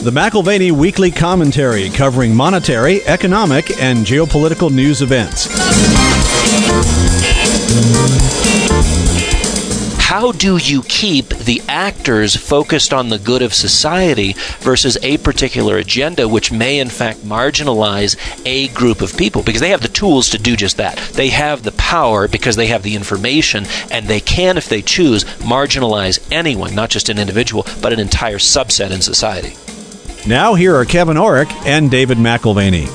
The McIlvaney Weekly Commentary, covering monetary, economic, and geopolitical news events. How do you keep the actors focused on the good of society versus a particular agenda which may in fact marginalize a group of people? Because they have the tools to do just that. They have the power because they have the information, and they can, if they choose, marginalize anyone, not just an individual, but an entire subset in society. Now here are Kevin Orrick and David McIlvaney.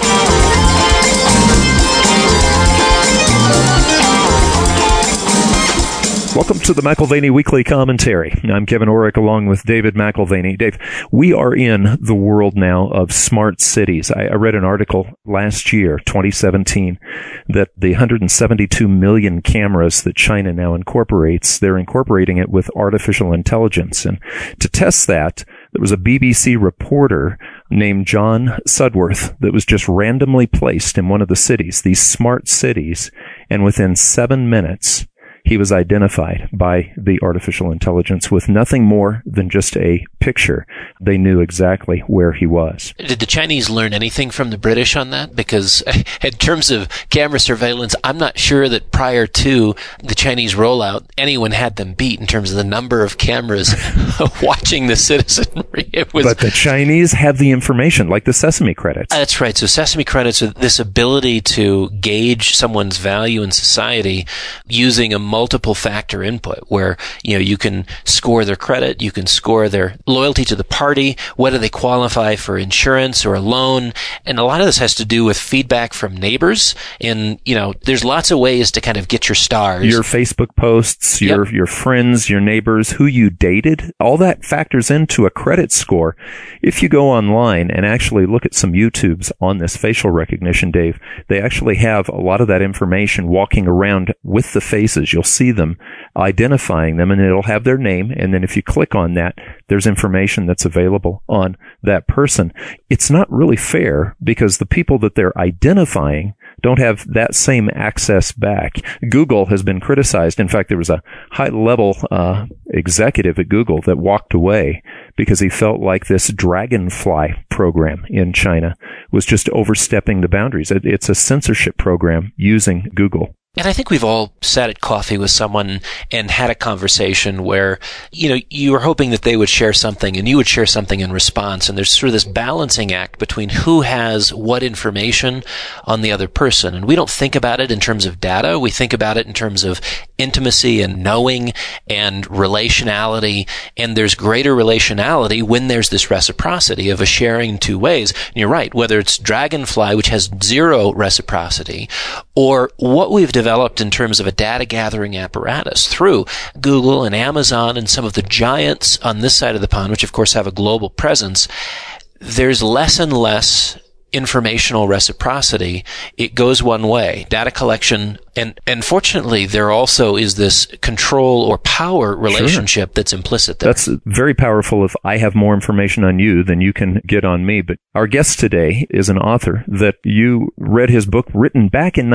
Welcome to the McIlvaney Weekly Commentary. I'm Kevin Orrick along with David McIlvaney. Dave, we are in the world now of smart cities. I read an article last year, 2017, that the 172 million cameras that China now incorporates, they're incorporating it with artificial intelligence. And to test that, there was a BBC reporter named John Sudworth that was just randomly placed in one of the cities, these smart cities, and within 7 minutes, he was identified by the artificial intelligence with nothing more than just a picture. They knew exactly where he was. Did the Chinese learn anything from the British on that? Because in terms of camera surveillance, I'm not sure that prior to the Chinese rollout, anyone had them beat in terms of the number of cameras watching the citizenry. But the Chinese have the information, like the Sesame credits. That's right. So Sesame credits are this ability to gauge someone's value in society using a multiple factor input where, you can score their credit, you can score their loyalty to the party, whether they qualify for insurance or a loan. And a lot of this has to do with feedback from neighbors. And, there's lots of ways to kind of get your stars. Your Facebook posts, your friends, your neighbors, who you dated, all that factors into a credit score. If you go online and actually look at some YouTubes on this facial recognition, Dave, they actually have a lot of that information walking around with the faces. You'll see them, identifying them, and it'll have their name. And then if you click on that, there's information that's available on that person. It's not really fair because the people that they're identifying don't have that same access back. Google has been criticized. In fact, there was a high-level executive at Google that walked away because he felt like this Dragonfly program in China was just overstepping the boundaries. It's a censorship program using Google. And I think we've all sat at coffee with someone and had a conversation where, you were hoping that they would share something and you would share something in response. And there's sort of this balancing act between who has what information on the other person. And we don't think about it in terms of data. We think about it in terms of intimacy and knowing and relationality. And there's greater relationality when there's this reciprocity of a sharing two ways. And you're right, whether it's Dragonfly, which has zero reciprocity, or what we've developed in terms of a data gathering apparatus through Google and Amazon and some of the giants on this side of the pond, which of course have a global presence, there's less and less informational reciprocity. It goes one way, data collection, and fortunately there also is this control or power relationship that's implicit there. That's very powerful if I have more information on you than you can get on me. But our guest today is an author that you read his book written back in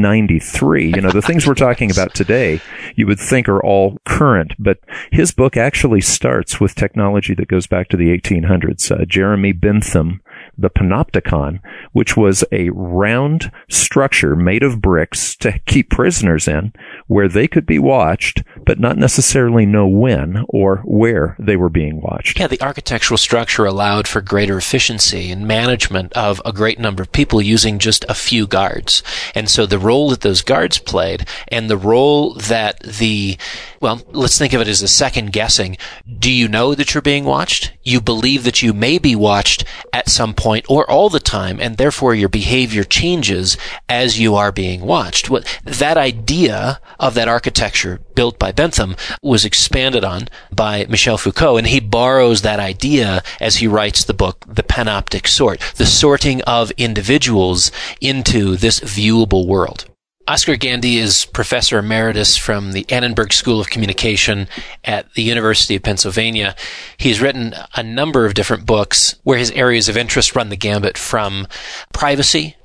1993. The things we're talking about today you would think are all current, but his book actually starts with technology that goes back to the 1800s. Jeremy Bentham, the Panopticon, which was a round structure made of bricks to keep prisoners in, where they could be watched, but not necessarily know when or where they were being watched. Yeah, the architectural structure allowed for greater efficiency and management of a great number of people using just a few guards. And so the role that those guards played and the role that let's think of it as a second guessing. Do you know that you're being watched? You believe that you may be watched at some point or all the time, and therefore your behavior changes as you are being watched. That idea of that architecture built by Bentham was expanded on by Michel Foucault, and he borrows that idea as he writes the book, The Panoptic Sort, the sorting of individuals into this viewable world. Oscar Gandy is Professor Emeritus from the Annenberg School of Communication at the University of Pennsylvania. He's written a number of different books where his areas of interest run the gambit from privacy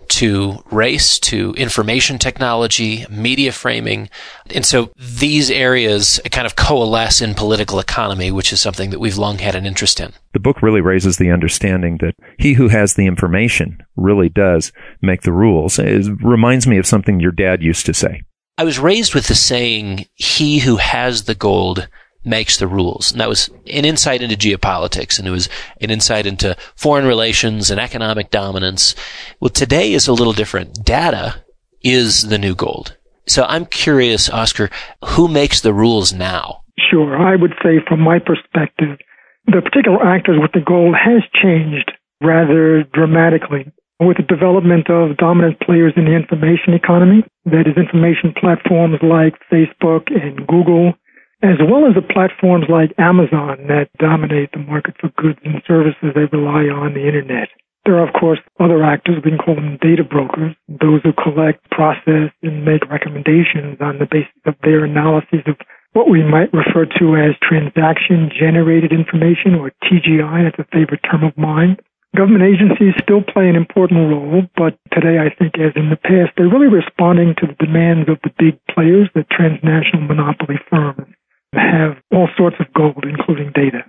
to race, to information technology, media framing. And so these areas kind of coalesce in political economy, which is something that we've long had an interest in. The book really raises the understanding that he who has the information really does make the rules. It reminds me of something your dad used to say. I was raised with the saying, he who has the gold makes the rules. And that was an insight into geopolitics, and it was an insight into foreign relations and economic dominance. Well, today is a little different. Data is the new gold. So I'm curious, Oscar, who makes the rules now? Sure. I would say from my perspective, the particular actors with the gold has changed rather dramatically with the development of dominant players in the information economy, that is information platforms like Facebook and Google, as well as the platforms like Amazon that dominate the market for goods and services that rely on the internet. There are, of course, other actors, we can call them data brokers, those who collect, process, and make recommendations on the basis of their analyses of what we might refer to as transaction-generated information, or TGI, that's a favorite term of mine. Government agencies still play an important role, but today, I think, as in the past, they're really responding to the demands of the big players, the transnational monopoly firms, have all sorts of gold, including data.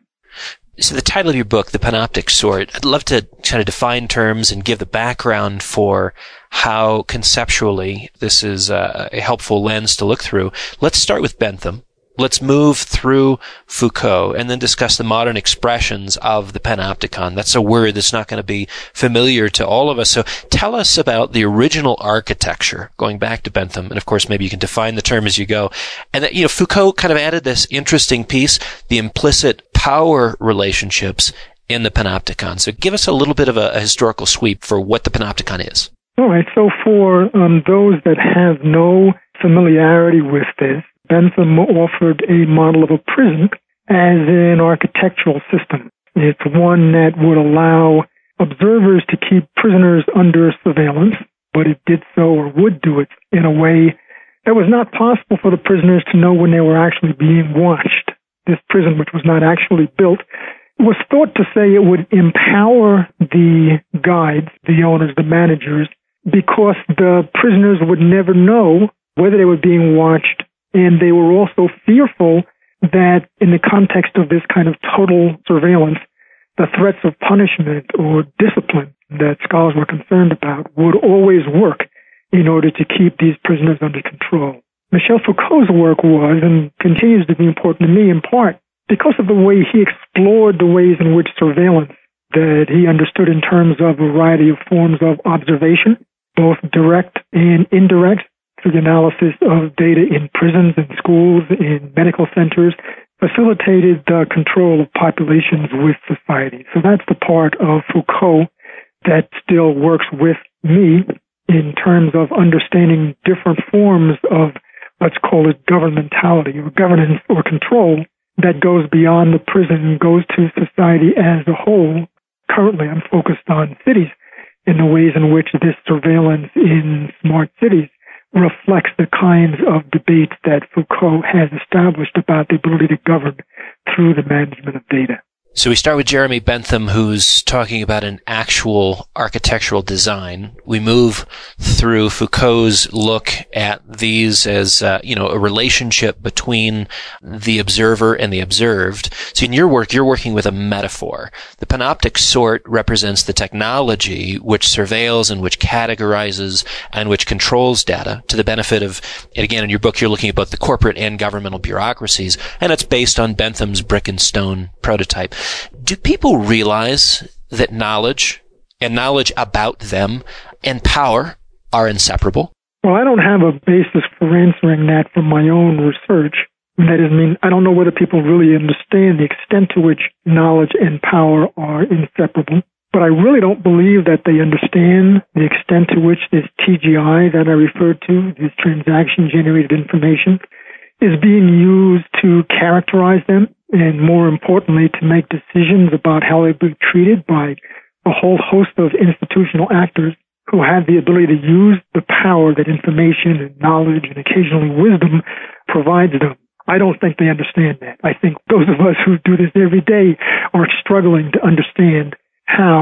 So the title of your book, The Panoptic Sort, I'd love to kind of define terms and give the background for how conceptually this is a helpful lens to look through. Let's start with Bentham. Let's move through Foucault and then discuss the modern expressions of the panopticon. That's a word that's not going to be familiar to all of us. So tell us about the original architecture, going back to Bentham. And of course, maybe you can define the term as you go. And that, Foucault kind of added this interesting piece, the implicit power relationships in the panopticon. So give us a little bit of a historical sweep for what the panopticon is. All right. So for those that have no familiarity with this, Bentham offered a model of a prison as an architectural system. It's one that would allow observers to keep prisoners under surveillance, but it did so, or would do it, in a way that was not possible for the prisoners to know when they were actually being watched. This prison, which was not actually built, was thought to say it would empower the guides, the owners, the managers, because the prisoners would never know whether they were being watched. And they were also fearful that in the context of this kind of total surveillance, the threats of punishment or discipline that scholars were concerned about would always work in order to keep these prisoners under control. Michel Foucault's work was, and continues to be important to me in part, because of the way he explored the ways in which surveillance that he understood in terms of a variety of forms of observation, both direct and indirect, through the analysis of data in prisons and schools, in medical centers, facilitated the control of populations with society. So that's the part of Foucault that still works with me in terms of understanding different forms of, let's call it, governmentality or governance or control that goes beyond the prison, goes to society as a whole. Currently, I'm focused on cities and the ways in which this surveillance in smart cities reflects the kinds of debates that Foucault has established about the ability to govern through the management of data. So we start with Jeremy Bentham, who's talking about an actual architectural design. We move through Foucault's look at these as, a relationship between the observer and the observed. So in your work, you're working with a metaphor. The panoptic sort represents the technology which surveils and which categorizes and which controls data to the benefit of, and again, in your book, you're looking at both the corporate and governmental bureaucracies, and it's based on Bentham's brick and stone prototype. Do people realize that knowledge and knowledge about them and power are inseparable? Well, I don't have a basis for answering that from my own research. That is, I don't know whether people really understand the extent to which knowledge and power are inseparable. But I really don't believe that they understand the extent to which this TGI that I referred to, this transaction-generated information, is being used to characterize them, and more importantly, to make decisions about how they be treated by a whole host of institutional actors who have the ability to use the power that information and knowledge and occasionally wisdom provides them. I don't think they understand that. I think those of us who do this every day are struggling to understand how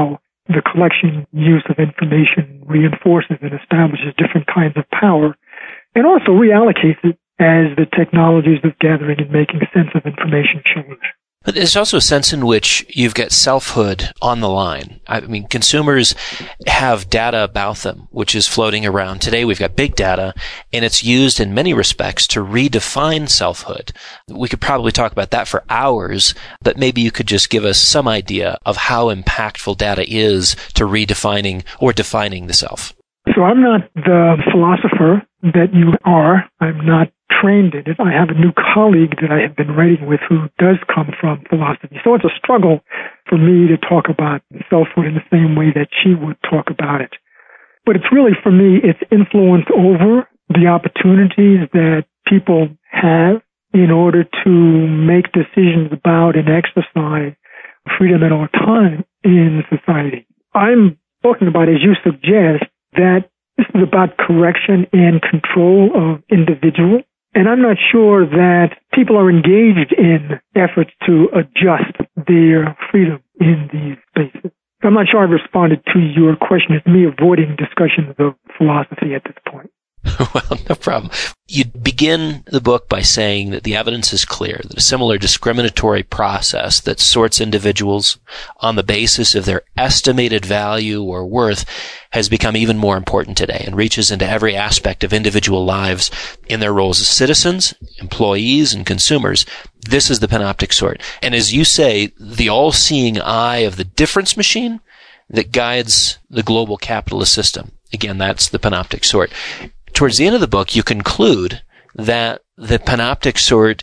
the collection use of information reinforces and establishes different kinds of power, and also reallocates it as the technologies of gathering and making sense of information change. But there's also a sense in which you've got selfhood on the line. I mean, consumers have data about them, which is floating around. Today we've got big data, and it's used in many respects to redefine selfhood. We could probably talk about that for hours, but maybe you could just give us some idea of how impactful data is to redefining or defining the self. So I'm not the philosopher that you are. I'm not trained in it. I have a new colleague that I have been writing with who does come from philosophy. So it's a struggle for me to talk about selfhood in the same way that she would talk about it. But it's really, for me, it's influence over the opportunities that people have in order to make decisions about and exercise freedom at all time in society. I'm talking about, as you suggest, that this is about correction and control of individuals. And I'm not sure that people are engaged in efforts to adjust their freedom in these spaces. I'm not sure I've responded to your question. It's me avoiding discussions of philosophy at this point. Well, no problem. You begin the book by saying that the evidence is clear that a similar discriminatory process that sorts individuals on the basis of their estimated value or worth has become even more important today and reaches into every aspect of individual lives in their roles as citizens, employees, and consumers. This is the panoptic sort. And as you say, the all-seeing eye of the difference machine that guides the global capitalist system. Again, that's the panoptic sort. Towards the end of the book, you conclude that the panoptic sort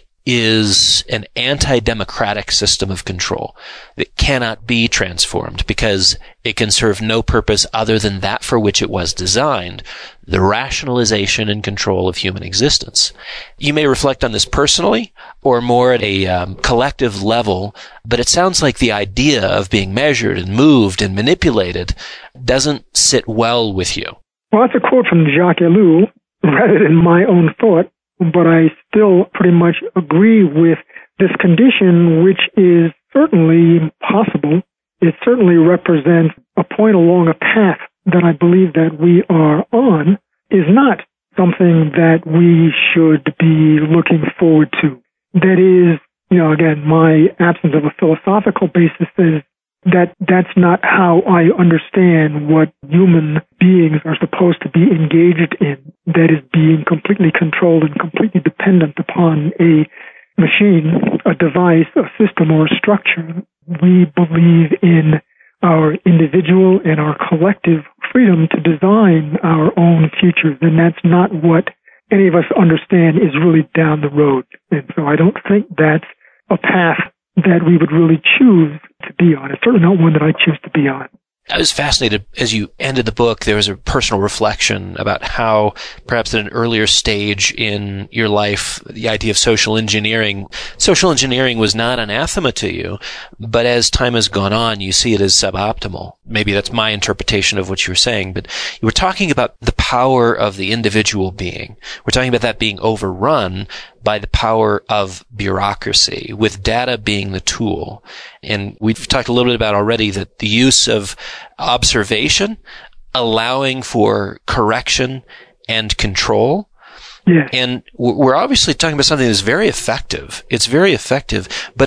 is an anti-democratic system of control that cannot be transformed because it can serve no purpose other than that for which it was designed, the rationalization and control of human existence. You may reflect on this personally or more at a collective level, but it sounds like the idea of being measured and moved and manipulated doesn't sit well with you. Well, that's a quote from Jacques Ellul rather than my own thought, but I still pretty much agree with this condition, which is certainly possible. It certainly represents a point along a path that I believe that we are on, is not something that we should be looking forward to. That is, again, my absence of a philosophical basis is that's not how I understand what human beings are supposed to be engaged in. That is being completely controlled and completely dependent upon a machine, a device, a system, or a structure. We believe in our individual and our collective freedom to design our own futures, and that's not what any of us understand is really down the road. And so I don't think that's a path that we would really choose to be on. It's certainly not one that I choose to be on. I was fascinated as you ended the book. There was a personal reflection about how perhaps at an earlier stage in your life, the idea of social engineering was not anathema to you, but as time has gone on, you see it as suboptimal. Maybe that's my interpretation of what you were saying, but you were talking about the power of the individual being. We're talking about that being overrun by the power of bureaucracy, with data being the tool. And we've talked a little bit about already that the use of observation, allowing for correction and control. Yeah. And we're obviously talking about something that's very effective. It's very effective, but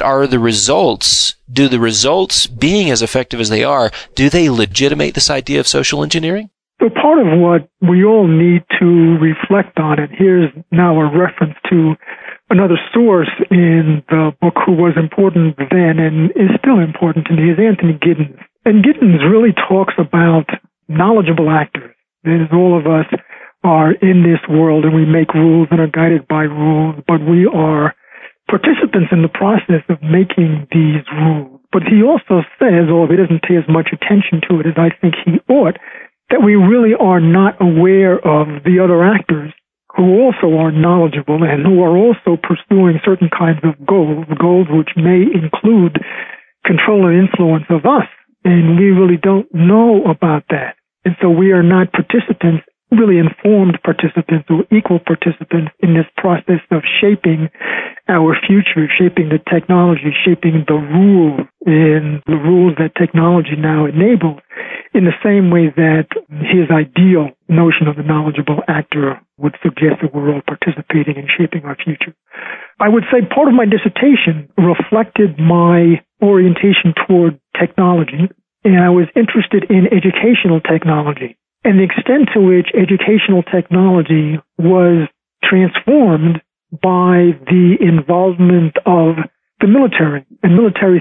do the results being as effective as they are, do they legitimate this idea of social engineering? So part of what we all need to reflect on, and here's now a reference to another source in the book who was important then and is still important to me, is Anthony Giddens. And Giddens really talks about knowledgeable actors. That is, all of us are in this world and we make rules and are guided by rules, but we are participants in the process of making these rules. But he also says, although he doesn't pay as much attention to it as I think he ought, that we really are not aware of the other actors who also are knowledgeable and who are also pursuing certain kinds of goals which may include control and influence of us. And we really don't know about that. And so we are not participants, really informed participants or equal participants in this process of shaping our future, shaping the technology, shaping the rules in the rules that technology now enables, in the same way that his ideal notion of the knowledgeable actor would suggest that we're all participating in shaping our future. I would say part of my dissertation reflected my orientation toward technology, and I was interested in educational technology and the extent to which educational technology was transformed by the involvement of the military and military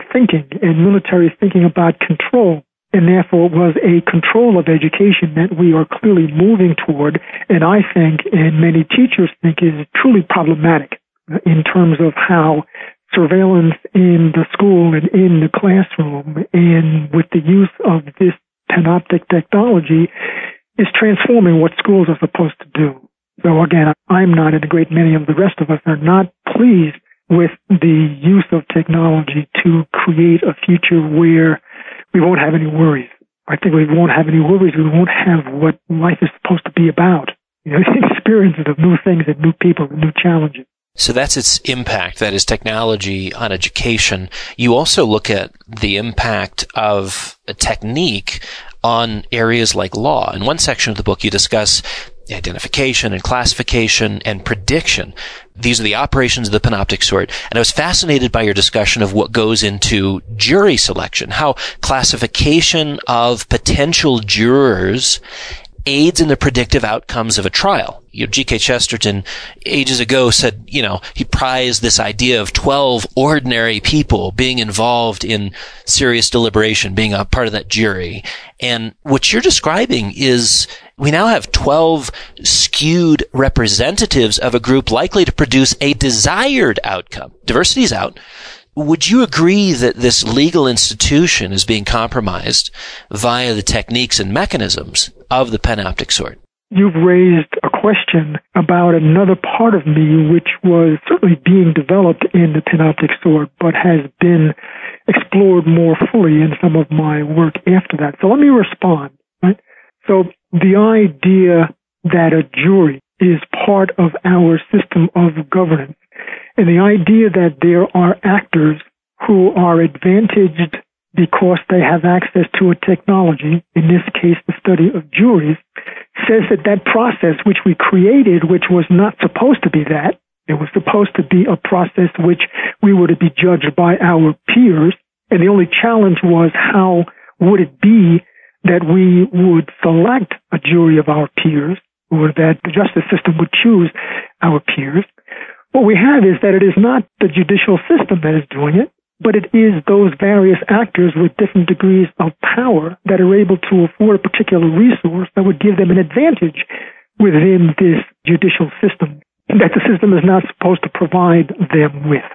thinking about control. And therefore, it was a control of education that we are clearly moving toward, and I think, and many teachers think, is truly problematic in terms of how surveillance in the school and in the classroom and with the use of this panoptic technology is transforming what schools are supposed to do. So again, I'm not, and a great many of the rest of us are not pleased with the use of technology to create a future where we won't have any worries. I think we won't have any worries. We won't have what life is supposed to be about. Experiences of new things and new people and new challenges. So that's its impact, that is technology on education. You also look at the impact of a technique on areas like law. In one section of the book, you discuss identification and classification and prediction. These are the operations of the panoptic sort. And I was fascinated by your discussion of what goes into jury selection, how classification of potential jurors aids in the predictive outcomes of a trial. G.K. Chesterton ages ago said, he prized this idea of 12 ordinary people being involved in serious deliberation, being a part of that jury. And what you're describing is we now have 12 skewed representatives of a group likely to produce a desired outcome. Diversity is out. Would you agree that this legal institution is being compromised via the techniques and mechanisms of the panoptic sort? You've raised a question about another part of me which was certainly being developed in the panoptic sort, but has been explored more fully in some of my work after that. So let me respond. Right? So the idea that a jury is part of our system of governance, and the idea that there are actors who are advantaged because they have access to a technology, in this case the study of juries, says that process which we created, which was not supposed to be that, it was supposed to be a process which we were to be judged by our peers, and the only challenge was how would it be that we would select a jury of our peers, or that the justice system would choose our peers. What we have is that it is not the judicial system that is doing it, but it is those various actors with different degrees of power that are able to afford a particular resource that would give them an advantage within this judicial system that the system is not supposed to provide them with.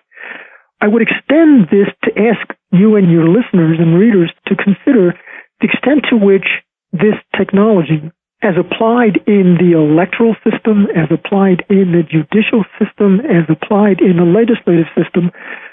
I would extend this to ask you and your listeners and readers to consider the extent to which this technology, as applied in the electoral system, as applied in the judicial system, as applied in the legislative system,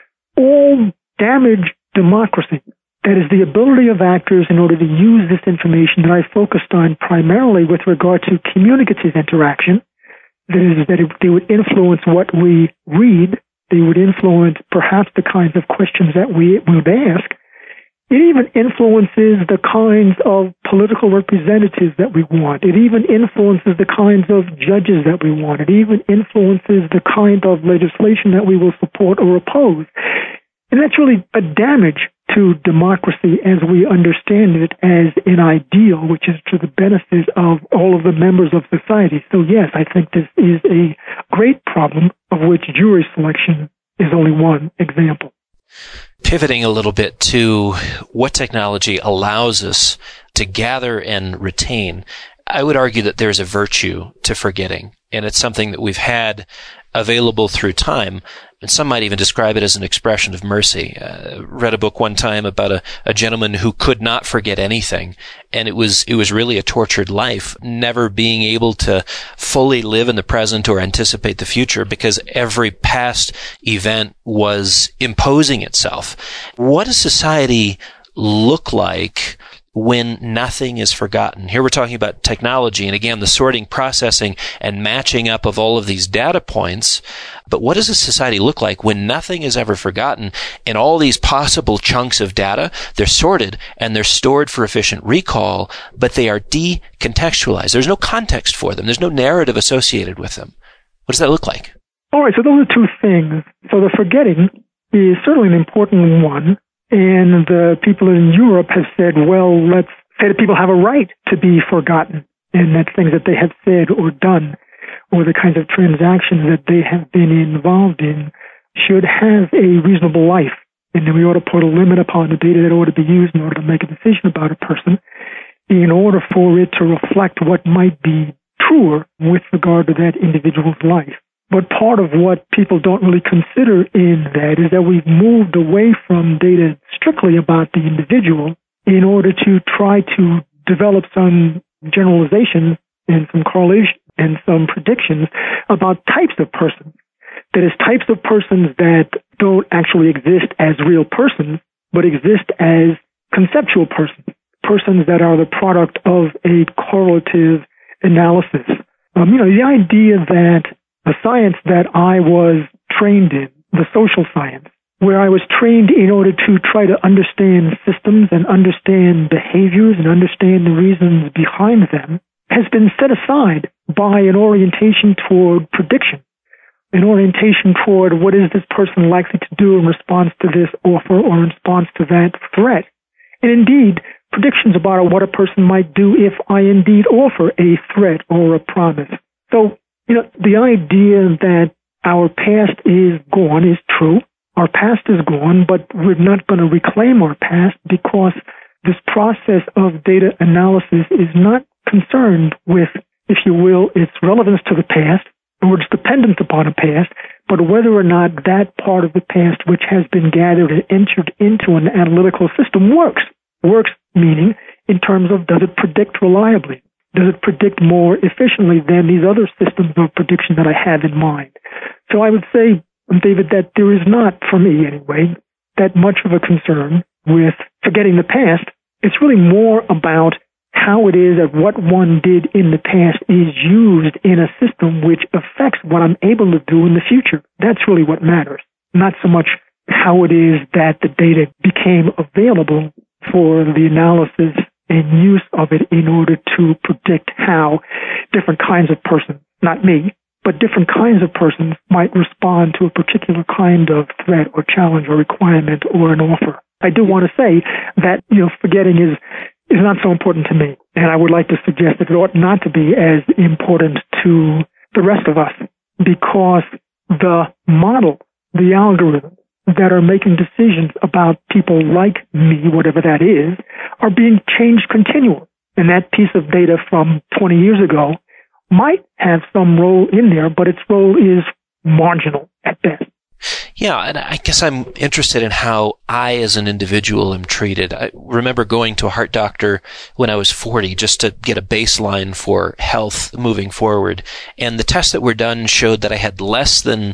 all damage democracy. That is the ability of actors in order to use this information that I focused on primarily with regard to communicative interaction. That is, that they would influence what we read. They would influence perhaps the kinds of questions that we would ask. It even influences the kinds of political representatives that we want. It even influences the kinds of judges that we want. It even influences the kind of legislation that we will support or oppose. And that's really a damage to democracy as we understand it as an ideal, which is to the benefit of all of the members of society. So yes, I think this is a great problem of which jury selection is only one example. Pivoting a little bit to what technology allows us to gather and retain, I would argue that there's a virtue to forgetting, and it's something that we've had available through time. And some might even describe it as an expression of mercy. Read a book one time about a gentleman who could not forget anything, and it was really a tortured life, never being able to fully live in the present or anticipate the future because every past event was imposing itself. What does society look like when nothing is forgotten? Here we're talking about technology and, again, the sorting, processing, and matching up of all of these data points. But what does a society look like when nothing is ever forgotten and all these possible chunks of data, they're sorted and they're stored for efficient recall, but they are decontextualized? There's no context for them. There's no narrative associated with them. What does that look like? All right, so those are two things. So the forgetting is certainly an important one. And the people in Europe have said, well, let's say that people have a right to be forgotten, and that things that they have said or done, or the kinds of transactions that they have been involved in, should have a reasonable life. And then we ought to put a limit upon the data that ought to be used in order to make a decision about a person, in order for it to reflect what might be truer with regard to that individual's life. But part of what people don't really consider in that is that we've moved away from data strictly about the individual in order to try to develop some generalizations and some correlation and some predictions about types of persons. That is, types of persons that don't actually exist as real persons, but exist as conceptual persons, persons that are the product of a correlative analysis. The idea that the science that I was trained in, the social science, where I was trained in order to try to understand systems and understand behaviors and understand the reasons behind them, has been set aside by an orientation toward prediction, an orientation toward what is this person likely to do in response to this offer or in response to that threat. And indeed, predictions about what a person might do if I indeed offer a threat or a promise. So, the idea that our past is gone is true. Our past is gone, but we're not going to reclaim our past because this process of data analysis is not concerned with, if you will, its relevance to the past, or its dependence upon a past, but whether or not that part of the past which has been gathered and entered into an analytical system works. Works meaning in terms of, does it predict reliably? Does it predict more efficiently than these other systems of prediction that I have in mind? So I would say, David, that there is not, for me anyway, that much of a concern with forgetting the past. It's really more about how it is that what one did in the past is used in a system which affects what I'm able to do in the future. That's really what matters, not so much how it is that the data became available for the analysis and use of it in order to predict how different kinds of persons, not me, but different kinds of persons might respond to a particular kind of threat or challenge or requirement or an offer. I do want to say that, forgetting is not so important to me. And I would like to suggest that it ought not to be as important to the rest of us, because the model, the algorithm that are making decisions about people like me, whatever that is, are being changed continually. And that piece of data from 20 years ago might have some role in there, but its role is marginal at best. Yeah, and I guess I'm interested in how I as an individual am treated. I remember going to a heart doctor when I was 40 just to get a baseline for health moving forward. And the tests that were done showed that I had less than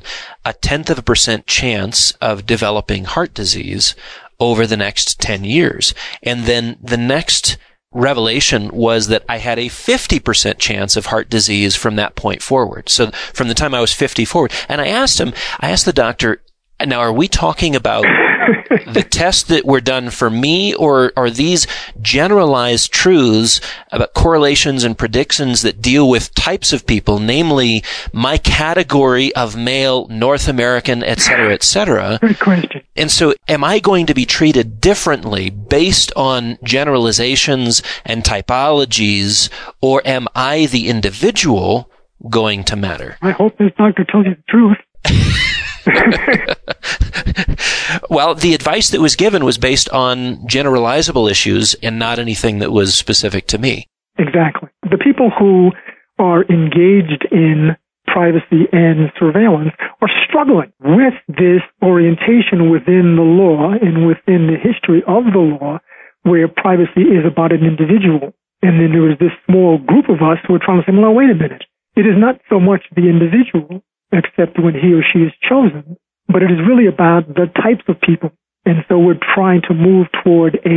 0.1% chance of developing heart disease over the next 10 years. And then the next revelation was that I had a 50% chance of heart disease from that point forward. So from the time I was 50 forward. And I asked the doctor, now are we talking about the tests that were done for me, or are these generalized truths about correlations and predictions that deal with types of people, namely my category of male, North American, et cetera, et cetera? Good question. And so am I going to be treated differently based on generalizations and typologies, or am I, the individual, going to matter? I hope this doctor tells you the truth. Well, the advice that was given was based on generalizable issues and not anything that was specific to me. Exactly. The people who are engaged in privacy and surveillance are struggling with this orientation within the law and within the history of the law, where privacy is about an individual. And then there is this small group of us who are trying to say, well, wait a minute. It is not so much the individual, except when he or she is chosen, but it is really about the types of people. And so we're trying to move toward a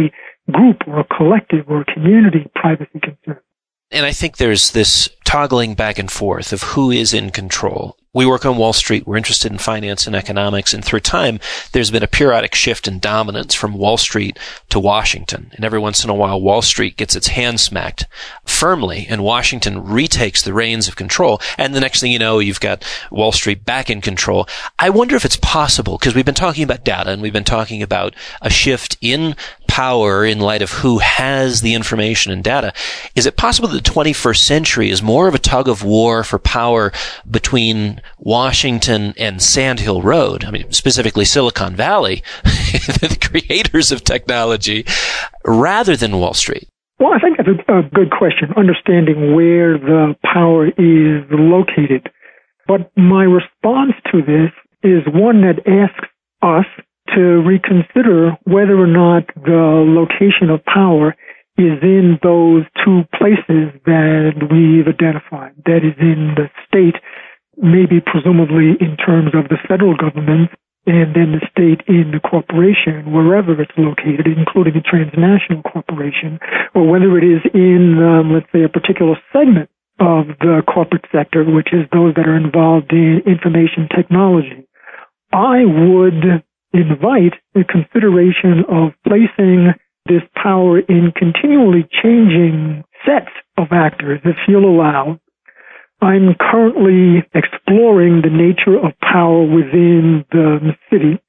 group or a collective or a community privacy concern. And I think there's this toggling back and forth of who is in control. We work on Wall Street. We're interested in finance and economics. And through time, there's been a periodic shift in dominance from Wall Street to Washington. And every once in a while, Wall Street gets its hand smacked firmly, and Washington retakes the reins of control. And the next thing you know, you've got Wall Street back in control. I wonder if it's possible, because we've been talking about data and we've been talking about a shift in power in light of who has the information and data. Is it possible that the 21st century is more of a tug of war for power between Washington and Sand Hill Road? I mean, specifically Silicon Valley, the creators of technology, rather than Wall Street? Well, I think that's a good question, understanding where the power is located. But my response to this is one that asks us to reconsider whether or not the location of power is in those two places that we've identified. That is in the state, maybe presumably in terms of the federal government, and then the state in the corporation, wherever it's located, including a transnational corporation, or whether it is in, let's say, a particular segment of the corporate sector, which is those that are involved in information technology. I would invite the consideration of placing this power in continually changing sets of actors, if you'll allow. I'm currently exploring the nature of power within the city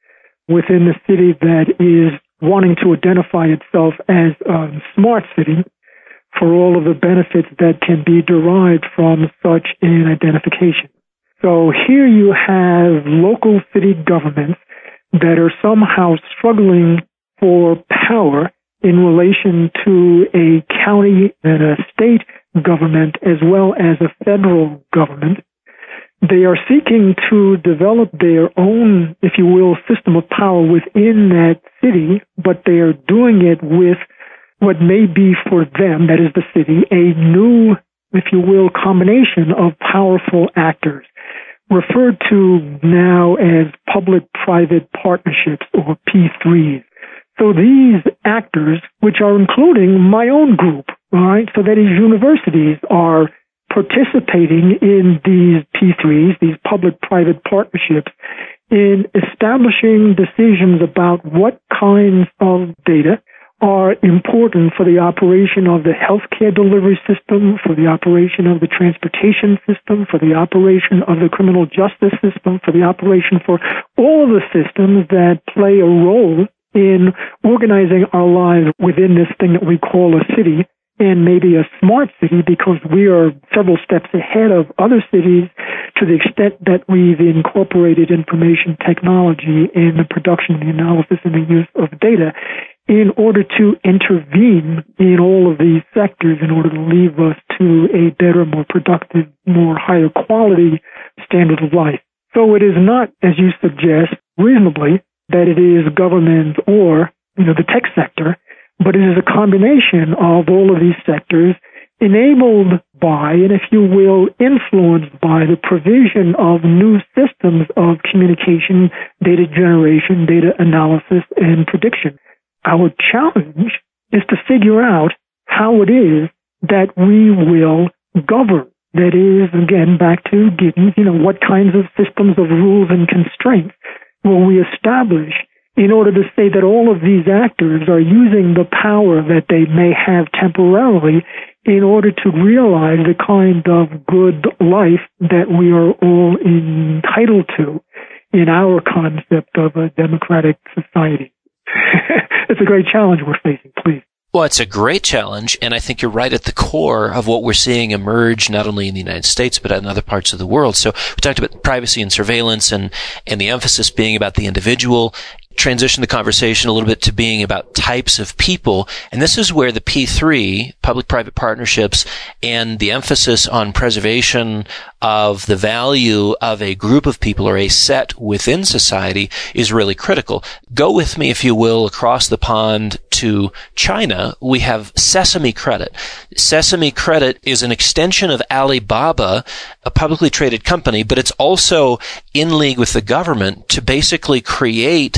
that is wanting to identify itself as a smart city for all of the benefits that can be derived from such an identification. So here you have local city governments that are somehow struggling for power in relation to a county and a state government as well as a federal government. They are seeking to develop their own, if you will, system of power within that city, but they are doing it with what may be for them, that is the city, a new, if you will, combination of powerful actors, referred to now as public-private partnerships, or P3s. So these actors, which are including my own group, all right, so that is universities are participating in these P3s, these public-private partnerships, in establishing decisions about what kinds of data are important for the operation of the healthcare delivery system, for the operation of the transportation system, for the operation of the criminal justice system, for the operation for all of the systems that play a role in organizing our lives within this thing that we call a city, and maybe a smart city, because we are several steps ahead of other cities to the extent that we've incorporated information technology in the production, the analysis, and the use of data in order to intervene in all of these sectors in order to lead us to a better, more productive, more higher quality standard of life. So it is not, as you suggest, reasonably, that it is government or, the tech sector, but it is a combination of all of these sectors enabled by, and if you will, influenced by the provision of new systems of communication, data generation, data analysis, and prediction. Our challenge is to figure out how it is that we will govern. That is, again, back to Giddens, what kinds of systems of rules and constraints will we establish in order to say that all of these actors are using the power that they may have temporarily in order to realize the kind of good life that we are all entitled to in our concept of a democratic society. It's a great challenge we're facing, please. Well, it's a great challenge, and I think you're right at the core of what we're seeing emerge not only in the United States, but in other parts of the world. So we talked about privacy and surveillance and the emphasis being about the individual. Transition the conversation a little bit to being about types of people. And this is where the P3, public-private partnerships, and the emphasis on preservation of the value of a group of people or a set within society is really critical. Go with me, if you will, across the pond to China. We have Sesame Credit. Sesame Credit is an extension of Alibaba, a publicly traded company, but it's also in league with the government to basically create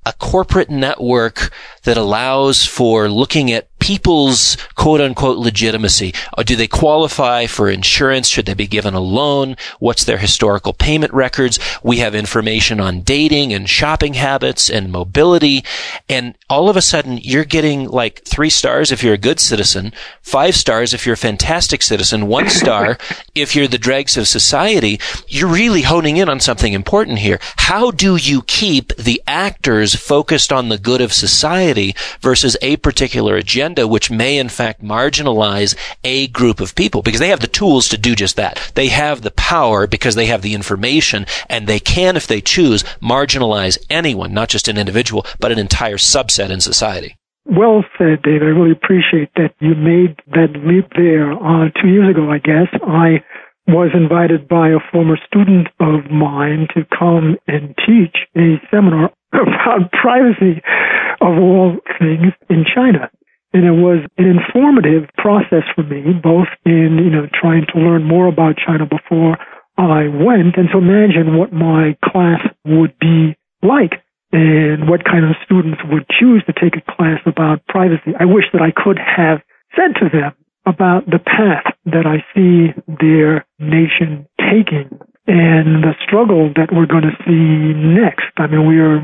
a corporate network that allows for looking at people's quote-unquote legitimacy. Or do they qualify for insurance? Should they be given a loan? What's their historical payment records? We have information on dating and shopping habits and mobility. And all of a sudden, you're getting like 3 stars if you're a good citizen, 5 stars if you're a fantastic citizen, 1 star if you're the dregs of society. You're really honing in on something important here. How do you keep the actors focused on the good of society versus a particular agenda, which may in fact marginalize a group of people? Because they have the tools to do just that. They have the power because they have the information, and they can, if they choose, marginalize anyone, not just an individual, but an entire subset in society. Well said, Dave. I really appreciate that you made that leap there. 2 years ago, I guess, I was invited by a former student of mine to come and teach a seminar about privacy of all things in China. And it was an informative process for me, both in, trying to learn more about China before I went, and to imagine what my class would be like and what kind of students would choose to take a class about privacy. I wish that I could have said to them about the path that I see their nation taking and the struggle that we're going to see next. I mean, we are,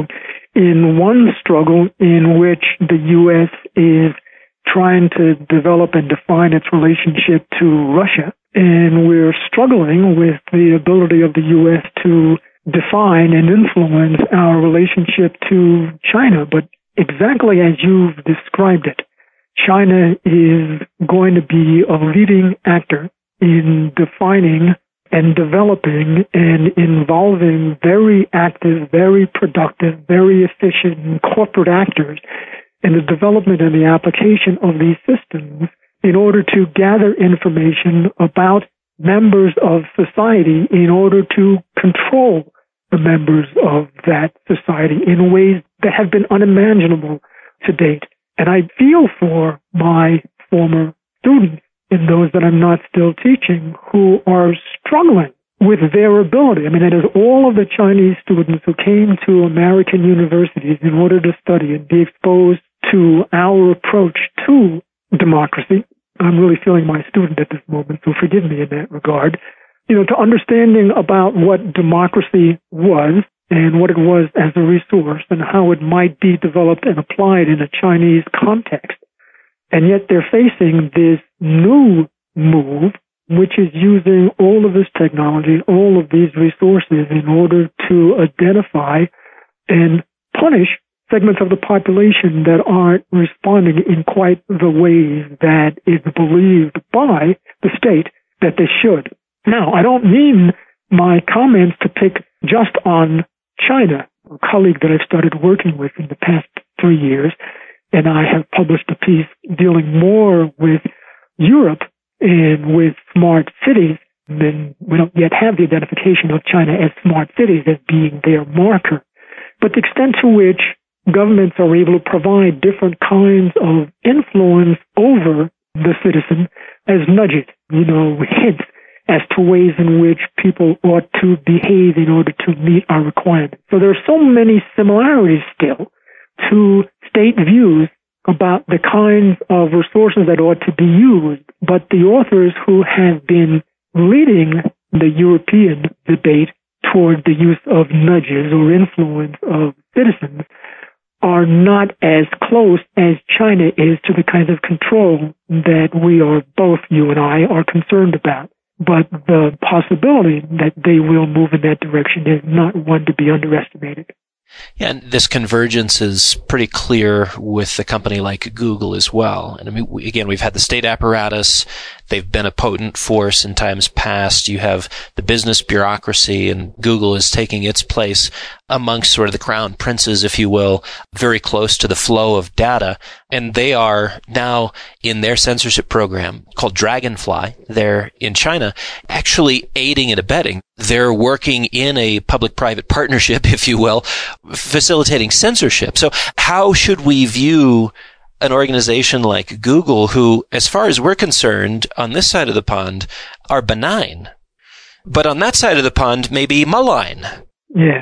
in one struggle in which the U.S. is trying to develop and define its relationship to Russia, and we're struggling with the ability of the U.S. to define and influence our relationship to China. But exactly as you've described it, China is going to be a leading actor in defining and developing and involving very active, very productive, very efficient corporate actors in the development and the application of these systems in order to gather information about members of society in order to control the members of that society in ways that have been unimaginable to date. And I feel for my former students and those that I'm not still teaching who are struggling with their ability. I mean, it is all of the Chinese students who came to American universities in order to study and be exposed to our approach to democracy. I'm really feeling my student at this moment, so forgive me in that regard. To understanding about what democracy was and what it was as a resource and how it might be developed and applied in a Chinese context. And yet they're facing this new move, which is using all of this technology, all of these resources in order to identify and punish segments of the population that aren't responding in quite the ways that is believed by the state that they should. Now, I don't mean my comments to pick just on China, a colleague that I've started working with in the past 3 years, and I have published a piece dealing more with Europe and with smart cities. And we don't yet have the identification of China as smart cities as being their marker. But the extent to which governments are able to provide different kinds of influence over the citizen as nudges, hints as to ways in which people ought to behave in order to meet our requirements. So there are so many similarities still to state views about the kinds of resources that ought to be used, but the authors who have been leading the European debate toward the use of nudges or influence of citizens are not as close as China is to the kinds of control that we are, both you and I, are concerned about. But the possibility that they will move in that direction is not one to be underestimated. Yeah, and this convergence is pretty clear with a company like Google as well. And I mean, we've had the state apparatus. They've been a potent force in times past. You have the business bureaucracy, and Google is taking its place amongst sort of the crown princes, if you will, very close to the flow of data. And they are now in their censorship program called Dragonfly there in China, actually aiding and abetting. They're working in a public-private partnership, if you will, facilitating censorship. So how should we view an organization like Google, who, as far as we're concerned, on this side of the pond, are benign, but on that side of the pond may be malign? Yes.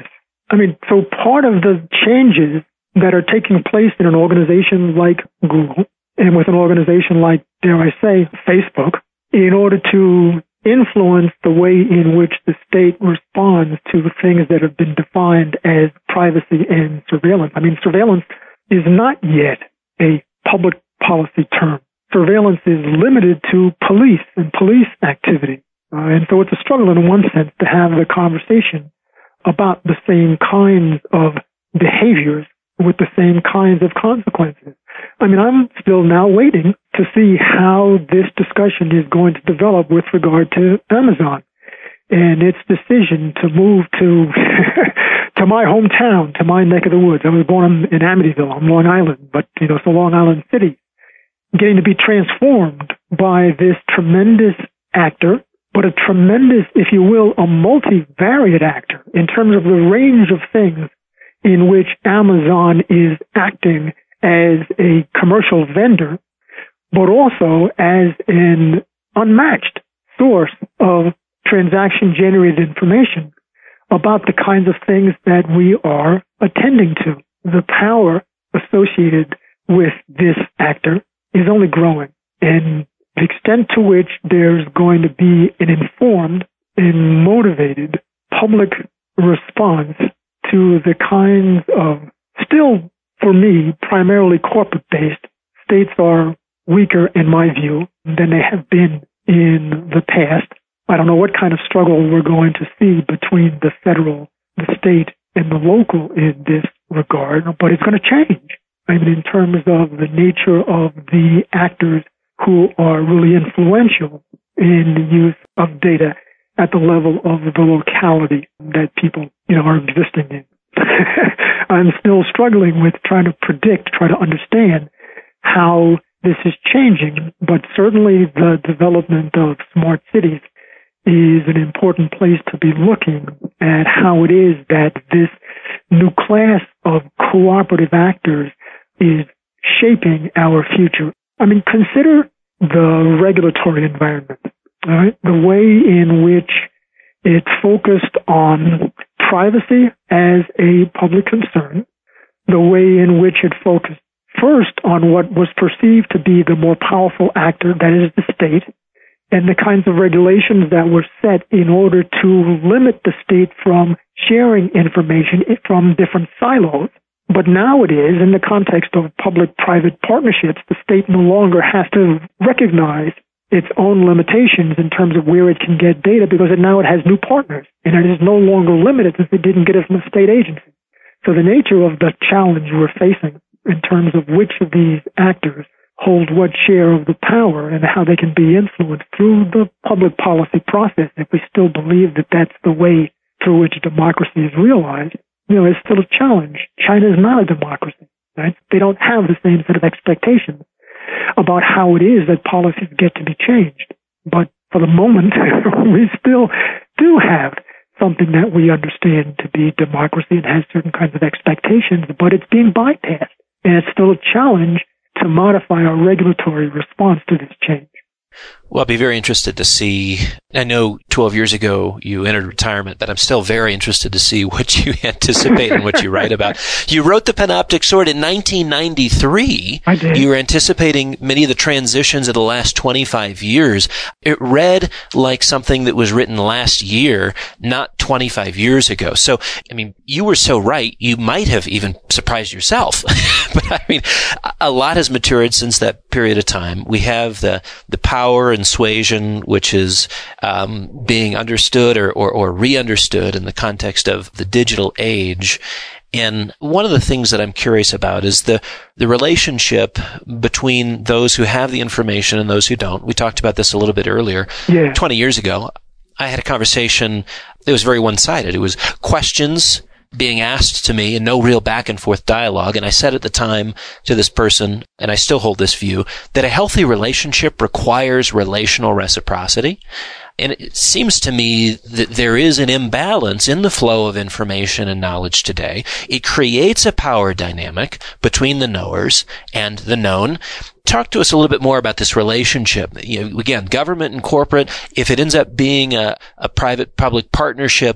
I mean, so part of the changes that are taking place in an organization like Google and with an organization like, dare I say, Facebook, in order to influence the way in which the state responds to things that have been defined as privacy and surveillance. I mean, surveillance is not yet a public policy term. Surveillance is limited to police and police activity. And so it's a struggle in one sense to have the conversation about the same kinds of behaviors with the same kinds of consequences. I mean, I'm still now waiting to see how this discussion is going to develop with regard to Amazon and its decision to move to to my hometown, to my neck of the woods. I was born in Amityville on Long Island, but, so Long Island City, getting to be transformed by this tremendous actor, but a tremendous, if you will, a multivariate actor in terms of the range of things in which Amazon is acting as a commercial vendor, but also as an unmatched source of transaction-generated information about the kinds of things that we are attending to. The power associated with this actor is only growing, and the extent to which there's going to be an informed and motivated public response to the kinds of, still for me, primarily corporate-based, states are weaker, in my view, than they have been in the past. I don't know what kind of struggle we're going to see between the federal, the state, and the local in this regard, but it's going to change. I mean, in terms of the nature of the actors who are really influential in the use of data at the level of the locality that people, are existing in. I'm still struggling with trying to predict, try to understand how this is changing, but certainly the development of smart cities is an important place to be looking at how it is that this new class of cooperative actors is shaping our future. I mean, consider the regulatory environment, all right? The way in which it focused on privacy as a public concern, the way in which it focused first on what was perceived to be the more powerful actor, that is the state, and the kinds of regulations that were set in order to limit the state from sharing information from different silos. But now it is, in the context of public-private partnerships, the state no longer has to recognize its own limitations in terms of where it can get data, because now it has new partners, and it is no longer limited if it didn't get it from a state agency. So the nature of the challenge we're facing in terms of which of these actors hold what share of the power and how they can be influenced through the public policy process, if we still believe that that's the way through which democracy is realized, it's still a challenge. China is not a democracy, right? They don't have the same set of expectations about how it is that policies get to be changed. But for the moment, we still do have something that we understand to be democracy and has certain kinds of expectations, but it's being bypassed. And it's still a challenge to modify our regulatory response to this change. Well, I'd be very interested to see. I know 12 years ago you entered retirement, but I'm still very interested to see what you anticipate and what you write about. You wrote The Panoptic Sword in 1993. I did. You were anticipating many of the transitions of the last 25 years. It read like something that was written last year, not 25 years ago. So, you were so right, you might have even surprised yourself. But a lot has matured since that period of time. We have the power and suasion, which is being understood or re-understood in the context of the digital age. And one of the things that I'm curious about is the relationship between those who have the information and those who don't. We talked about this a little bit earlier. Yeah. 20 years ago, I had a conversation that was very one-sided. It was questions being asked to me and no real back and forth dialogue. And I said at the time to this person, and I still hold this view, that a healthy relationship requires relational reciprocity. And it seems to me that there is an imbalance in the flow of information and knowledge today. It creates a power dynamic between the knowers and the known. Talk to us a little bit more about this relationship. Again, government and corporate, if it ends up being a private-public partnership,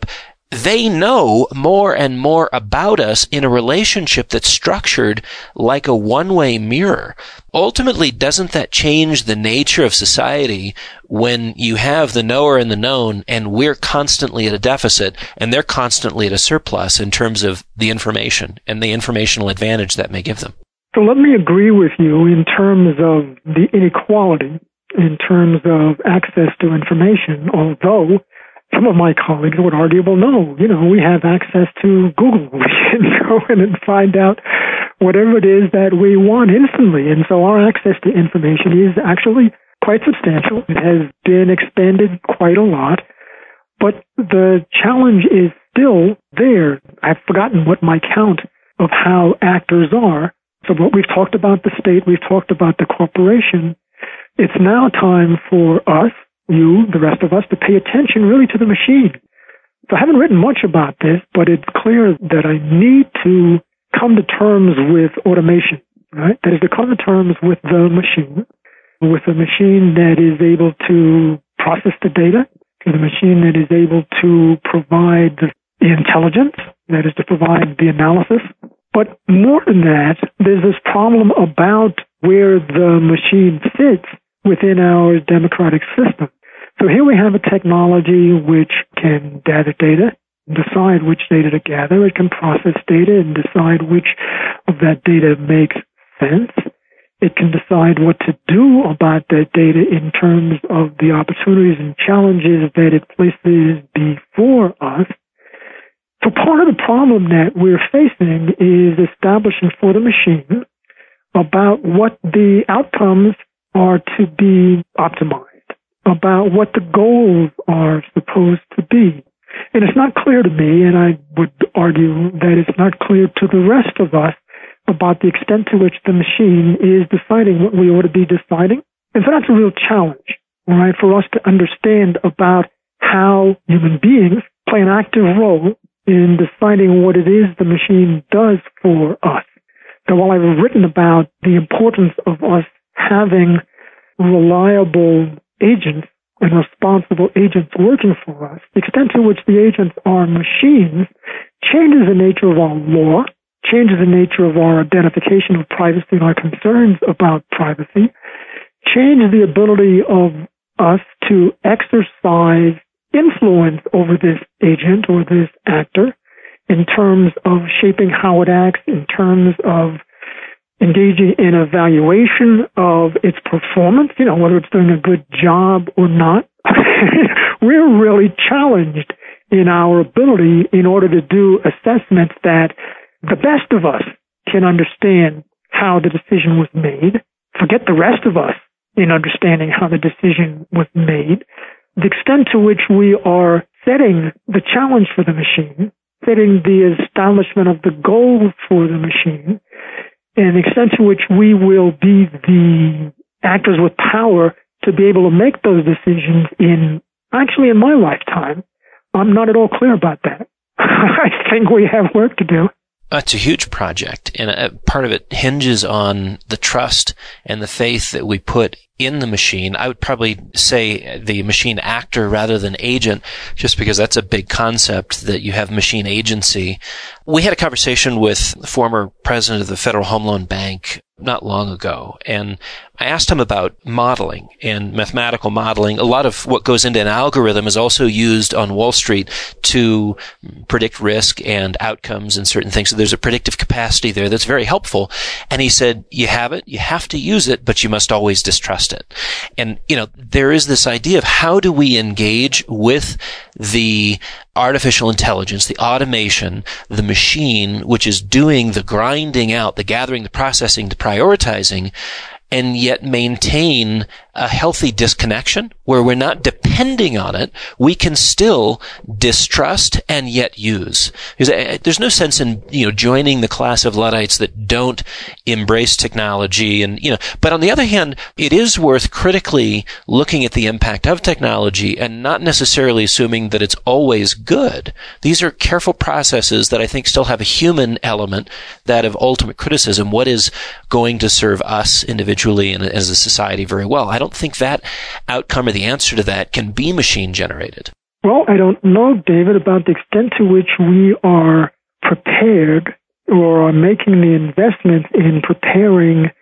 they know more and more about us in a relationship that's structured like a one-way mirror. Ultimately, doesn't that change the nature of society when you have the knower and the known, and we're constantly at a deficit, and they're constantly at a surplus in terms of the information and the informational advantage that may give them? So let me agree with you in terms of the inequality, in terms of access to information, although some of my colleagues would argue, well, no, we have access to Google. We can go in and find out whatever it is that we want instantly. And so our access to information is actually quite substantial. It has been expanded quite a lot. But the challenge is still there. I've forgotten what my count of how actors are. So what we've talked about the state, we've talked about the corporation. It's now time for us, you, the rest of us, to pay attention really to the machine. So I haven't written much about this, but it's clear that I need to come to terms with automation, right? That is to come to terms with the machine that is able to process the data, the machine that is able to provide the intelligence, that is to provide the analysis. But more than that, there's this problem about where the machine fits within our democratic system. So here we have a technology which can gather data, decide which data to gather. It can process data and decide which of that data makes sense. It can decide what to do about that data in terms of the opportunities and challenges that it places before us. So part of the problem that we're facing is establishing for the machine about what the outcomes are to be optimized, about what the goals are supposed to be. And it's not clear to me, and I would argue that it's not clear to the rest of us about the extent to which the machine is deciding what we ought to be deciding. And so that's a real challenge, all right, for us to understand about how human beings play an active role in deciding what it is the machine does for us. So while I've written about the importance of us having reliable agents and responsible agents working for us, the extent to which the agents are machines changes the nature of our law, changes the nature of our identification of privacy and our concerns about privacy, changes the ability of us to exercise influence over this agent or this actor in terms of shaping how it acts, in terms of engaging in evaluation of its performance, whether it's doing a good job or not. We're really challenged in our ability in order to do assessments that the best of us can understand how the decision was made. Forget the rest of us in understanding how the decision was made. The extent to which we are setting the challenge for the machine, setting the establishment of the goals for the machine, and the extent to which we will be the actors with power to be able to make those decisions in my lifetime, I'm not at all clear about that. I think we have work to do. It's a huge project, and part of it hinges on the trust and the faith that we put in the machine. I would probably say the machine actor rather than agent, just because that's a big concept that you have machine agency. We had a conversation with the former president of the Federal Home Loan Bank not long ago, and I asked him about modeling and mathematical modeling. A lot of what goes into an algorithm is also used on Wall Street to predict risk and outcomes and certain things. So there's a predictive capacity there that's very helpful. And he said, you have it, you have to use it, but you must always distrust it. And, there is this idea of how do we engage with the artificial intelligence, the automation, the machine, which is doing the grinding out, the gathering, the processing, the prioritizing, and yet maintain a healthy disconnection where we're not depending on it. We can still distrust and yet use. Because there's no sense in, joining the class of Luddites that don't embrace technology and, but on the other hand, it is worth critically looking at the impact of technology and not necessarily assuming that it's always good. These are careful processes that I think still have a human element, that of ultimate criticism. What is going to serve us individually and as a society very well? I don't think that outcome or the answer to that can be machine generated. Well, I don't know, David, about the extent to which we are prepared or are making the investment in preparing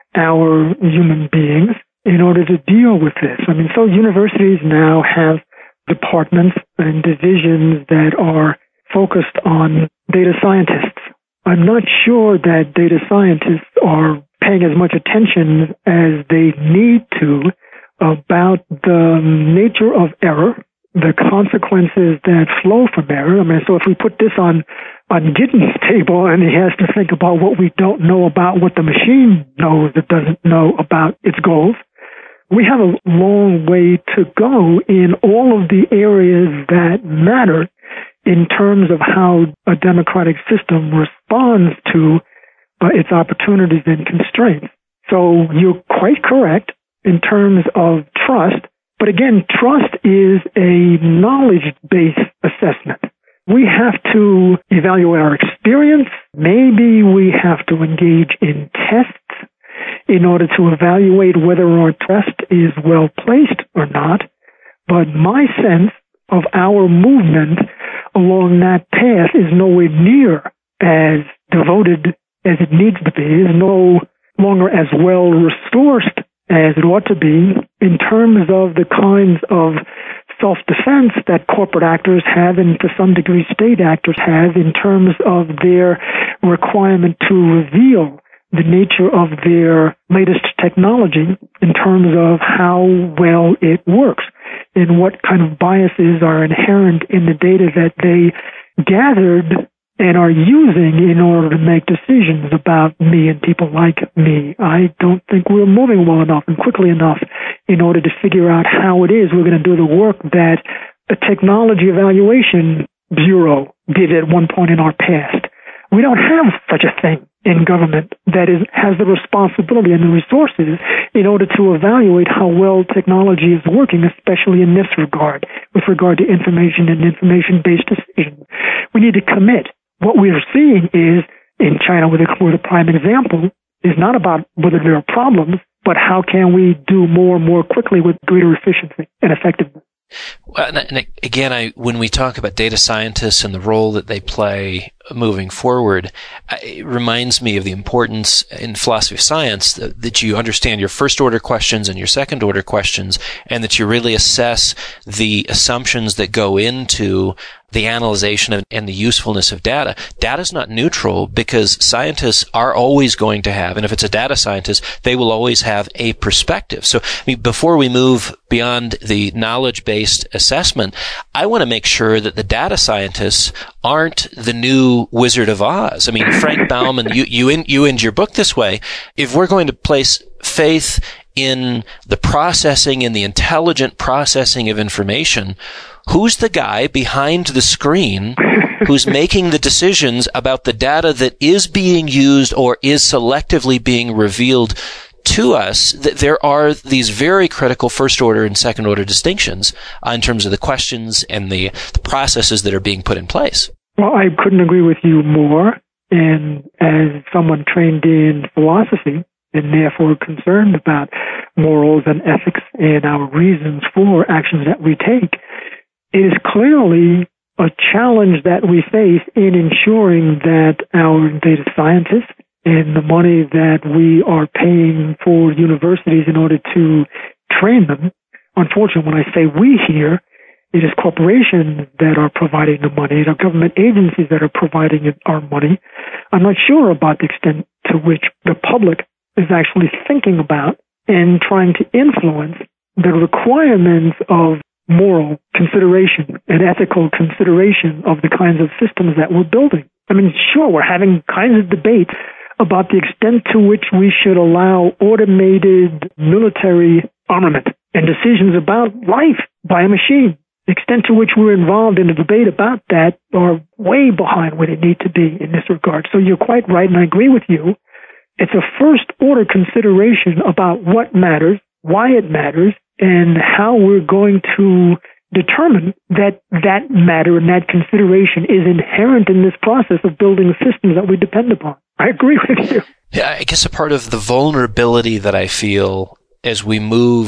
our human beings in order to deal with this. I mean, so universities now have departments and divisions that are focused on data scientists. I'm not sure that data scientists are paying as much attention as they need to about the nature of error, the consequences that flow from error. I mean, so if we put this on Gideon's table and he has to think about what we don't know about what the machine knows that doesn't know about its goals, we have a long way to go in all of the areas that matter in terms of how a democratic system responds to its opportunities and constraints. So you're quite correct in terms of trust. But again, trust is a knowledge-based assessment. We have to evaluate our experience. Maybe we have to engage in tests in order to evaluate whether our trust is well placed or not. But my sense of our movement along that path is nowhere near as devoted as it needs to be, is no longer as well resourced as it ought to be in terms of the kinds of self-defense that corporate actors have and to some degree state actors have in terms of their requirement to reveal the nature of their latest technology in terms of how well it works and what kind of biases are inherent in the data that they gathered and are using in order to make decisions about me and people like me. I don't think we're moving well enough and quickly enough in order to figure out how it is we're going to do the work that the Technology Evaluation Bureau did at one point in our past. We don't have such a thing in government that has the responsibility and the resources in order to evaluate how well technology is working, especially in this regard, with regard to information and information-based decisions. We need to commit. What we are seeing is, in China, with a prime example, is not about whether there are problems, but how can we do more and more quickly with greater efficiency and effectiveness. Well, and again, when we talk about data scientists and the role that they play moving forward, it reminds me of the importance in philosophy of science that you understand your first order questions and your second order questions, and that you really assess the assumptions that go into the analyzation and the usefulness of data. Data is not neutral because scientists are always going to have, and if it's a data scientist, they will always have a perspective. So before we move beyond the knowledge-based assessment, I want to make sure that the data scientists aren't the new Wizard of Oz. I mean, Frank Baumann, you end your book this way. If we're going to place faith in the processing and the intelligent processing of information, who's the guy behind the screen who's making the decisions about the data that is being used or is selectively being revealed to us? That there are these very critical first order and second order distinctions in terms of the questions and the processes that are being put in place. Well, I couldn't agree with you more. And as someone trained in philosophy and therefore concerned about morals and ethics and our reasons for actions that we take, it is clearly a challenge that we face in ensuring that our data scientists and the money that we are paying for universities in order to train them, unfortunately, when I say we here, it is corporations that are providing the money, the government agencies that are providing our money. I'm not sure about the extent to which the public is actually thinking about and trying to influence the requirements of moral consideration and ethical consideration of the kinds of systems that we're building. I mean, sure, we're having kinds of debates about the extent to which we should allow automated military armament and decisions about life by a machine. The extent to which we're involved in a debate about that are way behind where they need to be in this regard. So you're quite right, and I agree with you. It's a first-order consideration about what matters, why it matters, and how we're going to determine that that matter and that consideration is inherent in this process of building systems that we depend upon. I agree with you. Yeah, I guess a part of the vulnerability that I feel as we move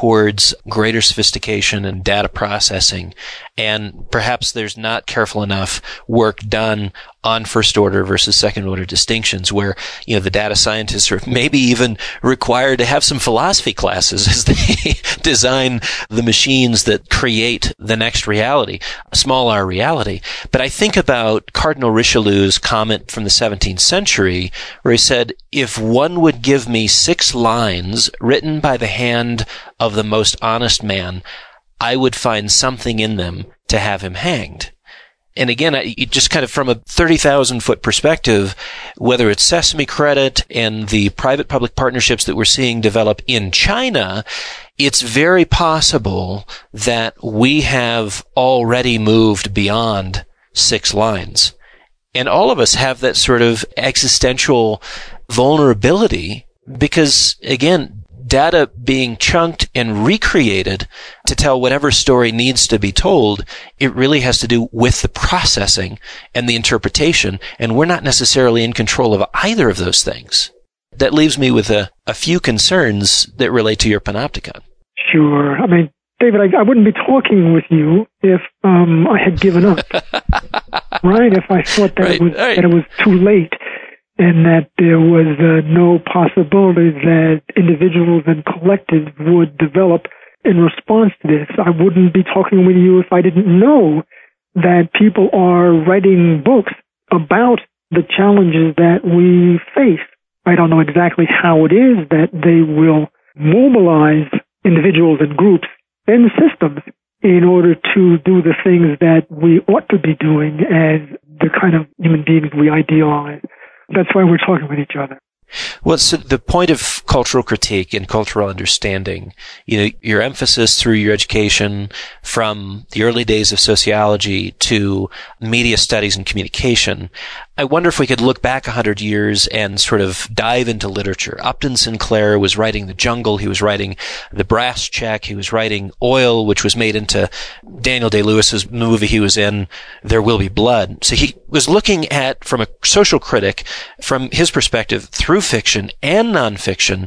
towards greater sophistication and data processing, and perhaps there's not careful enough work done on first order versus second order distinctions, where, you know, the data scientists are maybe even required to have some philosophy classes as they design the machines that create the next reality, small r reality. But I think about Cardinal Richelieu's comment from the 17th century, where he said, if one would give me 6 lines written by the hand of the most honest man, I would find something in them to have him hanged. And again, just kind of from a 30,000-foot perspective, whether it's Sesame Credit and the private-public partnerships that we're seeing develop in China, it's very possible that we have already moved beyond 6 lines. And all of us have that sort of existential vulnerability because, again, data being chunked and recreated to tell whatever story needs to be told, it really has to do with the processing and the interpretation, and we're not necessarily in control of either of those things. That leaves me with a few concerns that relate to your panopticon. Sure. I mean, David, I wouldn't be talking with you if I had given up, right? If I thought that, that it was too late, and that there was no possibility that individuals and collectives would develop in response to this. I wouldn't be talking with you if I didn't know that people are writing books about the challenges that we face. I don't know exactly how it is that they will mobilize individuals and groups and systems in order to do the things that we ought to be doing as the kind of human beings we idealize. That's why we're talking with each other. Well, so the point of cultural critique and cultural understanding, you know, your emphasis through your education from the early days of sociology to media studies and communication, I wonder if we could look back 100 years and sort of dive into literature. Upton Sinclair was writing The Jungle. He was writing The Brass Check. He was writing Oil, which was made into Daniel Day-Lewis's movie he was in, There Will Be Blood. So he was looking at, from a social critic, from his perspective, through fiction and nonfiction,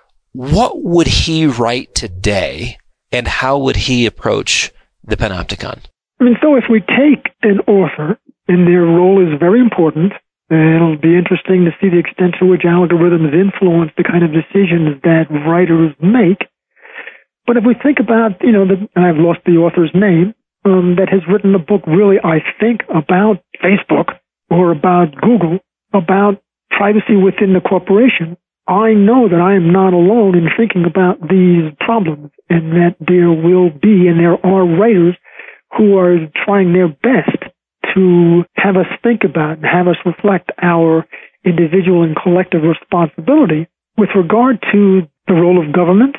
what would he write today, and how would he approach the panopticon? I mean, so if we take an author, and their role is very important, and it'll be interesting to see the extent to which algorithms influence the kind of decisions that writers make. But if we think about, you know, and I've lost the author's name, that has written a book really, I think, about Facebook or about Google, about privacy within the corporation, I know that I am not alone in thinking about these problems, and that there will be, and there are writers who are trying their best to have us think about and have us reflect our individual and collective responsibility with regard to the role of government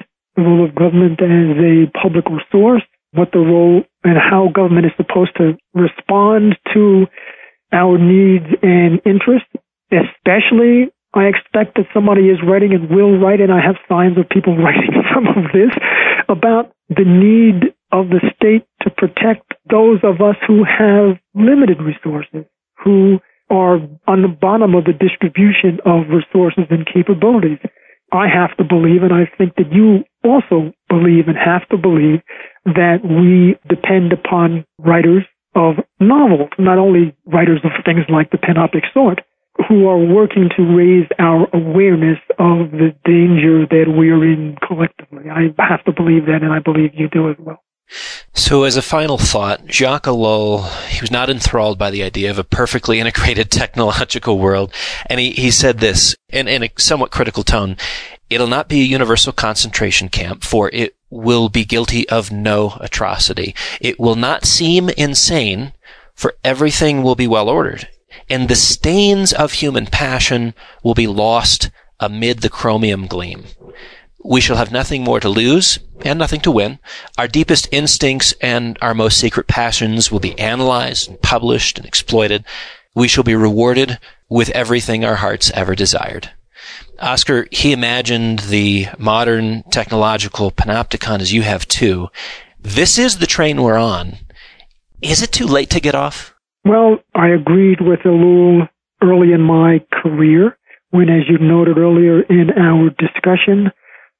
as a public resource, what the role and how government is supposed to respond to our needs and interests. Especially, I expect that somebody is writing and will write, and I have signs of people writing some of this, about the need of the state to protect those of us who have limited resources, who are on the bottom of the distribution of resources and capabilities. I have to believe, and I think that you also believe and have to believe, that we depend upon writers of novels, not only writers of things like the panoptic sort, who are working to raise our awareness of the danger that we're in collectively. I have to believe that, and I believe you do as well. So as a final thought, Jacques Ellul, he was not enthralled by the idea of a perfectly integrated technological world, and he said this in a somewhat critical tone: it'll not be a universal concentration camp, for it will be guilty of no atrocity. It will not seem insane, for everything will be well ordered, and the stains of human passion will be lost amid the chromium gleam. We shall have nothing more to lose and nothing to win. Our deepest instincts and our most secret passions will be analyzed and published and exploited. We shall be rewarded with everything our hearts ever desired. Oscar, he imagined the modern technological panopticon as you have too. This is the train we're on. Is it too late to get off? Well, I agreed with Ellul early in my career when, as you noted earlier in our discussion,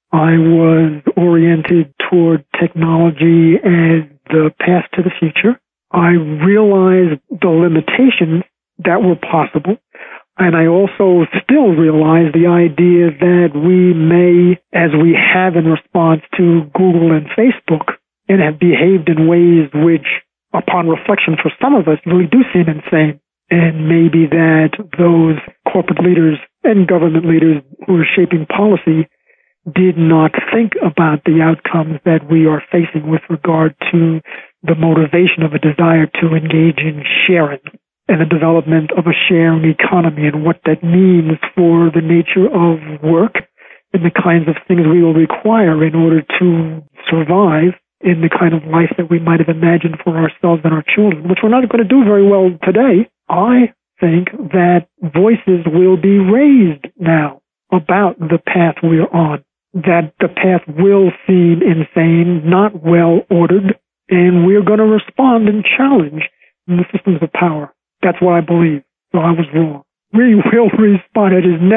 I was oriented toward technology as the path to the future. I realized the limitations that were possible. And I also still realize the idea that we may, as we have in response to Google and Facebook, and have behaved in ways which, upon reflection for some of us, really do seem insane. And maybe that those corporate leaders and government leaders who are shaping policy did not think about the outcomes that we are facing with regard to the motivation of a desire to engage in sharing and the development of a sharing economy and what that means for the nature of work and the kinds of things we will require in order to survive in the kind of life that we might have imagined for ourselves and our children, which we're not going to do very well today. I think that voices will be raised now about the path we're on, that the path will seem insane, not well ordered, and we're going to respond and challenge the systems of power. That's what I believe. So I was wrong. We will respond. It is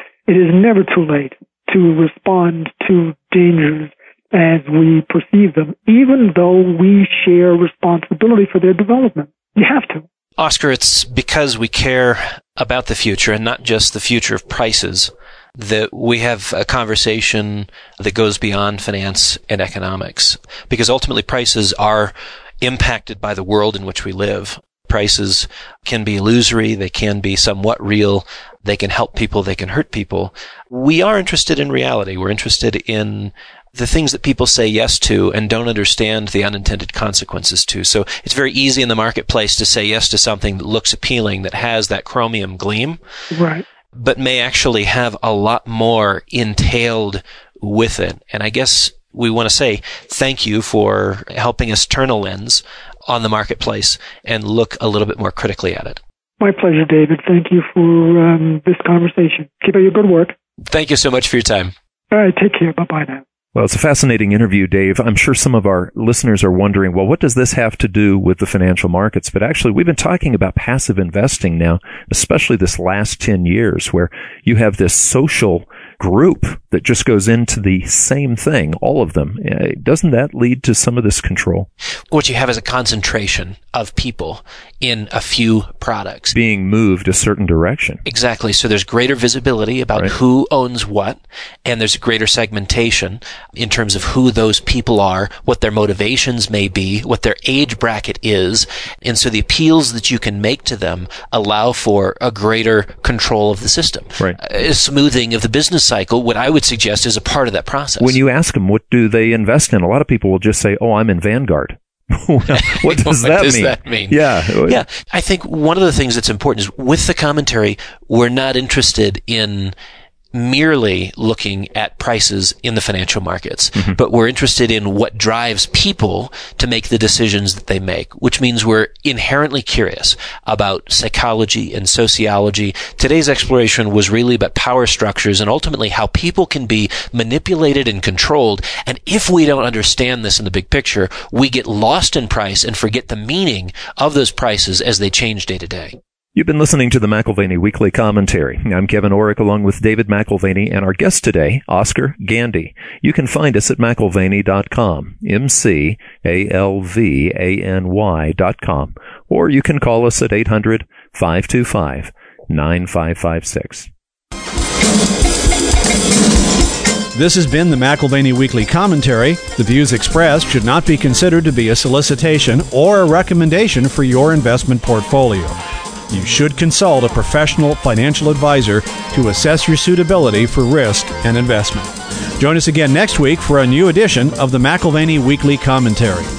never too late to respond to dangers as we perceive them, even though we share responsibility for their development. You have to. Oscar, it's because we care about the future and not just the future of prices that we have a conversation that goes beyond finance and economics. Because ultimately prices are impacted by the world in which we live. Prices can be illusory, they can be somewhat real, they can help people, they can hurt people. We are interested in reality. We're interested in the things that people say yes to and don't understand the unintended consequences to. So it's very easy in the marketplace to say yes to something that looks appealing, that has that chromium gleam, right, but may actually have a lot more entailed with it. And I guess we want to say thank you for helping us turn a lens on the marketplace and look a little bit more critically at it. My pleasure, David. Thank you for this conversation. Keep up your good work. Thank you so much for your time. All right, take care. Bye-bye now. Well, it's a fascinating interview, Dave. I'm sure some of our listeners are wondering, well, what does this have to do with the financial markets? But actually, we've been talking about passive investing now, especially this last 10 years, where you have this social group that just goes into the same thing, all of them. Doesn't that lead to some of this control? What you have is a concentration of people in a few products being moved a certain direction. Exactly. So there's greater visibility about Right. who owns what, and there's greater segmentation in terms of who those people are, what their motivations may be, what their age bracket is. And so the appeals that you can make to them allow for a greater control of the system. Right. A smoothing of the business cycle, what I would suggest is a part of that process. When you ask them, what do they invest in? A lot of people will just say, oh, I'm in Vanguard. What does that mean? Yeah. I think one of the things that's important is with the commentary, we're not interested in merely looking at prices in the financial markets, but we're interested in what drives people to make the decisions that they make, which means we're inherently curious about psychology and sociology. Today's exploration was really about power structures and ultimately how people can be manipulated and controlled. And if we don't understand this in the big picture, we get lost in price and forget the meaning of those prices as they change day to day. You've been listening to the McAlvany Weekly Commentary. I'm Kevin Orrick along with David McAlvany and our guest today, Oscar Gandy. You can find us at McAlvany.com, McAlvany.com, or you can call us at 800-525-9556. This has been the McAlvany Weekly Commentary. The views expressed should not be considered to be a solicitation or a recommendation for your investment portfolio. You should consult a professional financial advisor to assess your suitability for risk and investment. Join us again next week for a new edition of the McAlvany Weekly Commentary.